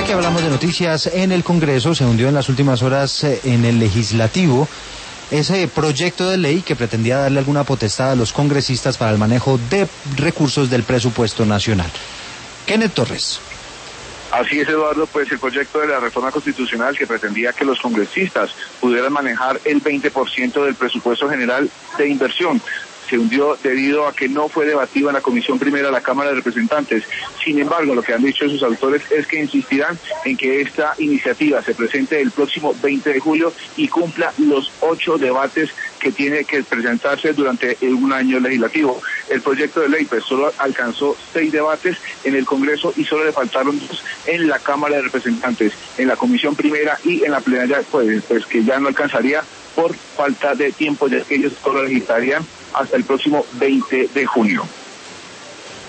Ya que hablamos de noticias en el Congreso, se hundió en las últimas horas en el Legislativo ese proyecto de ley que pretendía darle alguna potestad a los congresistas para el manejo de recursos del presupuesto nacional. Kenneth Torres. Así es, Eduardo, pues el proyecto de la reforma constitucional que pretendía que los congresistas pudieran manejar el 20% del presupuesto general de inversión se hundió debido a que no fue debatido en la Comisión Primera de la Cámara de Representantes. Sin embargo, lo que han dicho sus autores es que insistirán en que esta iniciativa se presente el próximo 20 de julio y cumpla los 8 debates que tiene que presentarse durante un año legislativo. El proyecto de ley pues solo alcanzó 6 debates en el Congreso y solo le faltaron 2 en la Cámara de Representantes, en la Comisión Primera y en la plenaria, pues que ya no alcanzaría por falta de tiempo, ya que ellos solo legislarían hasta el próximo 20 de junio.